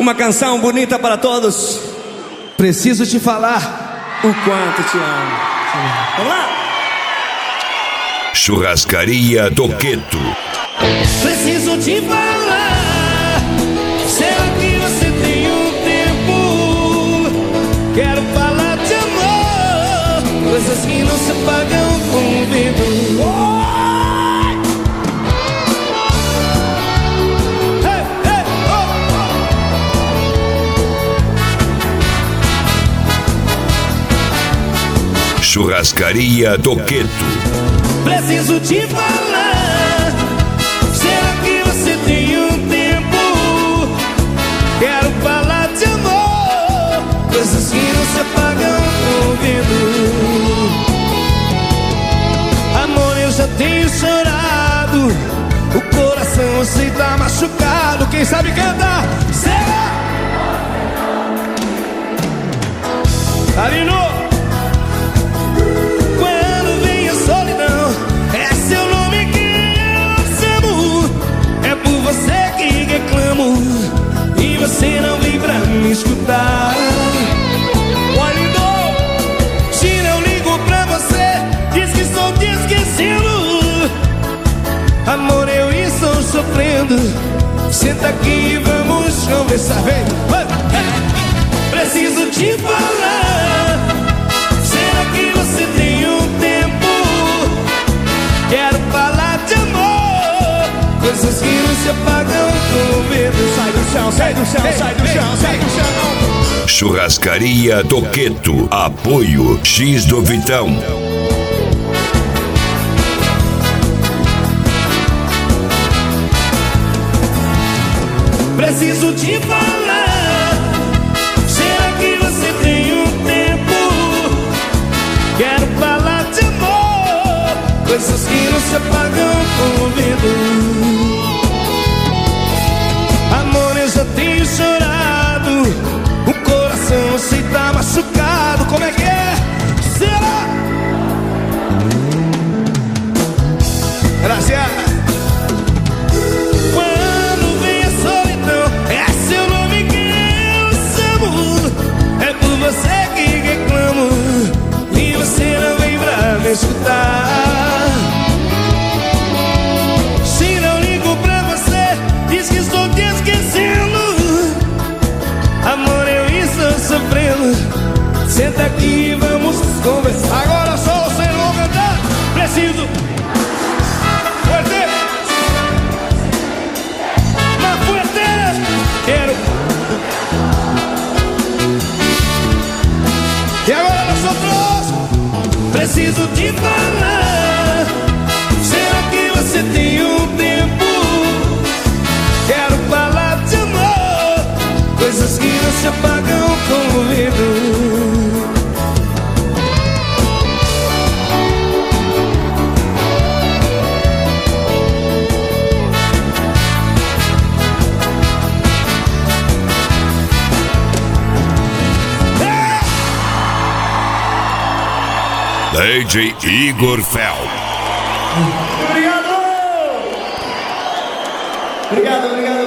Uma canção bonita para todos. Preciso te falar o quanto te amo. Vamos lá? Churrascaria Toqueto. Preciso te falar. Será que você tem um tempo? Quero falar de amor, coisas que não se apagam com o vento. Churrascaria Toqueto. Preciso te falar. Será que você tem um tempo? Quero falar de amor, coisas que não se apagam com o vento. Amor, eu já tenho chorado, o coração assim tá machucado. Quem sabe cantar? Será? Arino! E você não vem pra me escutar. Olha, se não ligo pra você, diz que estou te esquecendo. Amor, eu estou sofrendo. Senta aqui e vamos conversar. Vem, preciso te falar. Será que você tem um tempo? Quero falar de amor, coisas que não se apagam com o vento. Sai do chão, sai do chão, sai do chão, sai do chão. Churrascaria Toqueto. Apoio X do Vitão. Preciso te falar. Será que você tem um tempo? Quero falar de amor, coisas que não se apagam com o vento. Amor, eu já tenho chorado, o coração assim tá machucado. Como é que é? Será? Gracias. Quando vem a solidão, é seu nome que eu chamo. É por você que reclamo, e você não vem pra me escutar. Se não ligo pra você, diz que estou te esquecendo. Amor, eu estou sofrendo. Senta aqui e vamos conversar. Agora só você não cantar. Preciso. Fuerte. Mais fuerte. Quero. E agora nós outros. Preciso te falar. Será que você tem um tempo? Quero falar de amor, coisas que não se apagam com o vento. DJ Igor Fel. Obrigado! Obrigado, obrigado.